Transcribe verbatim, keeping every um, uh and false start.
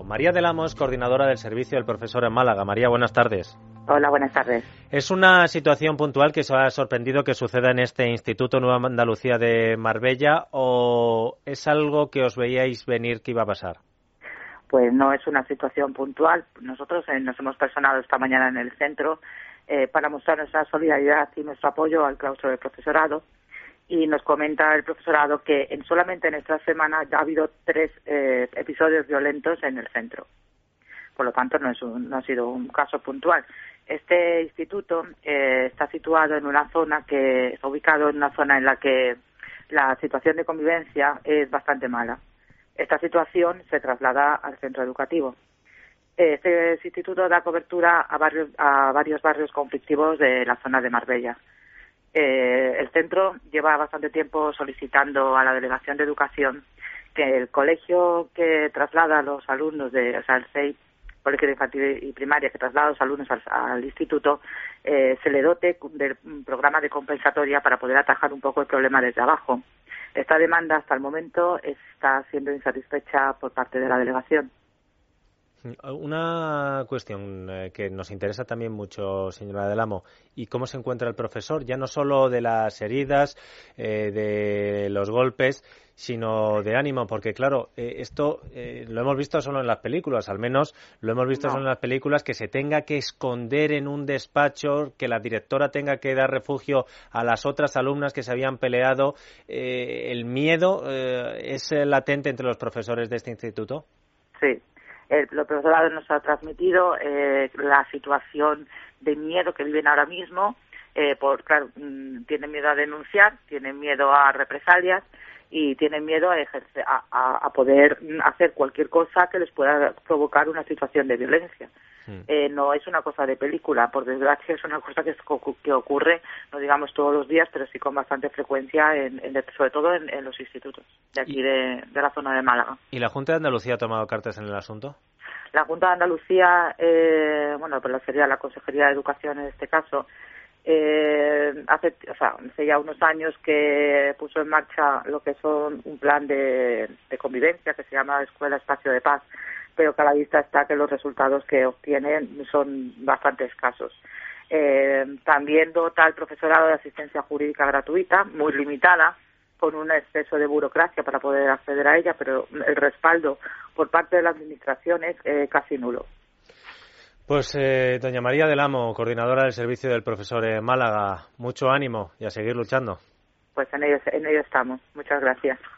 María del Amo es coordinadora del servicio del profesor en Málaga. María, buenas tardes. Hola, buenas tardes. ¿Es una situación puntual que os ha sorprendido que suceda en este Instituto Nueva Andalucía de Marbella o es algo que os veíais venir que iba a pasar? Pues no es una situación puntual. Nosotros eh, nos hemos personado esta mañana en el centro eh, para mostrar nuestra solidaridad y nuestro apoyo al claustro del profesorado. Y nos comenta el profesorado que en solamente en esta semana ya ha habido tres eh, episodios violentos en el centro. Por lo tanto, no, es un, no ha sido un caso puntual. Este instituto eh, está situado en una zona que está ubicado en una zona en la que la situación de convivencia es bastante mala. Esta situación se traslada al centro educativo. Este instituto da cobertura a, barrios, a varios barrios conflictivos de la zona de Marbella. Eh, el centro lleva bastante tiempo solicitando a la Delegación de Educación que el colegio que traslada a los alumnos de, o sea, el C E I, Colegio de Infantil y Primaria, que traslada a los alumnos al, al instituto, eh, se le dote del programa de compensatoria para poder atajar un poco el problema desde abajo. Esta demanda hasta el momento está siendo insatisfecha por parte de la delegación. Una cuestión que nos interesa también mucho, señora del Amo, ¿y cómo se encuentra el profesor? Ya no solo de las heridas, eh, de los golpes, sino de ánimo, porque claro, eh, esto eh, lo hemos visto solo en las películas, al menos lo hemos visto No. solo en las películas, que se tenga que esconder en un despacho, que la directora tenga que dar refugio a las otras alumnas que se habían peleado. Eh, ¿El miedo eh, es latente entre los profesores de este instituto? Sí. El profesorado nos ha transmitido eh, la situación de miedo que viven ahora mismo, eh, por claro, mmm, tienen miedo a denunciar, tienen miedo a represalias y tienen miedo a, ejercer, a, a, a poder hacer cualquier cosa que les pueda provocar una situación de violencia. Mm. Eh, no es una cosa de película, por desgracia es una cosa que, que ocurre, no digamos todos los días, pero sí con bastante frecuencia, en, en, sobre todo en, en los institutos de aquí de, de la zona de Málaga. ¿Y la Junta de Andalucía ha tomado cartas en el asunto? La Junta de Andalucía, eh, bueno, pues sería la Consejería de Educación en este caso, eh, hace, o sea, hace ya unos años que puso en marcha lo que son un plan de, de convivencia que se llama Escuela Espacio de Paz, pero que a la vista está que los resultados que obtienen son bastante escasos. Eh, también dota al profesorado de asistencia jurídica gratuita, muy limitada, con un exceso de burocracia para poder acceder a ella, pero el respaldo por parte de la administración es eh, casi nulo. Pues eh, doña María del Amo, coordinadora del servicio del profesor en Málaga, mucho ánimo y a seguir luchando. Pues en ello, en ello estamos. Muchas gracias.